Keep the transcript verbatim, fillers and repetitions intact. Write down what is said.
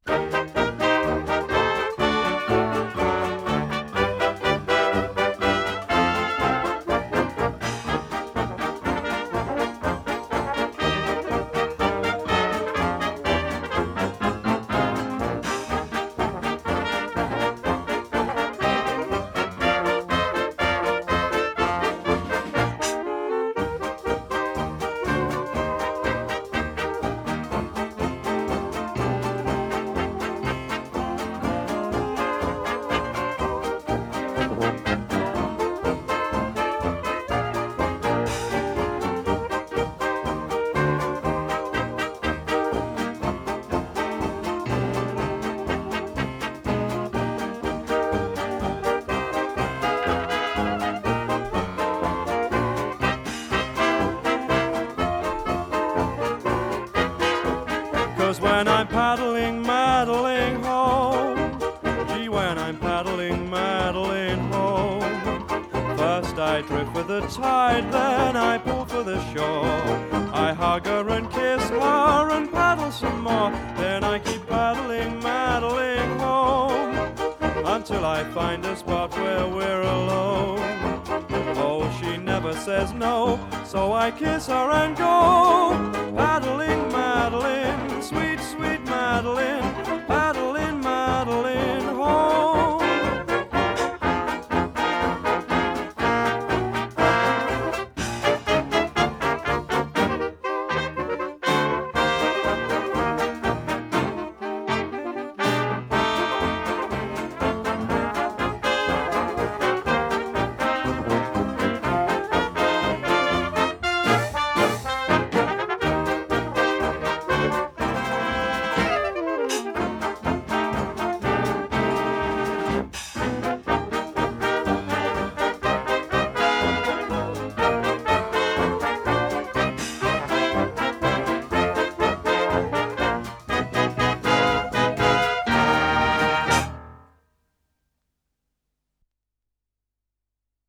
'Cause when I'm paddling, maddling home, gee, when I'm paddling, maddling home, first I drift with the tide, then I pull for the shore. I hug her and kiss her and paddle some more, then I keep paddling, maddling home, until I find a spot where we're alone. Oh, she never says no, so I kiss her and go, paddling, maddling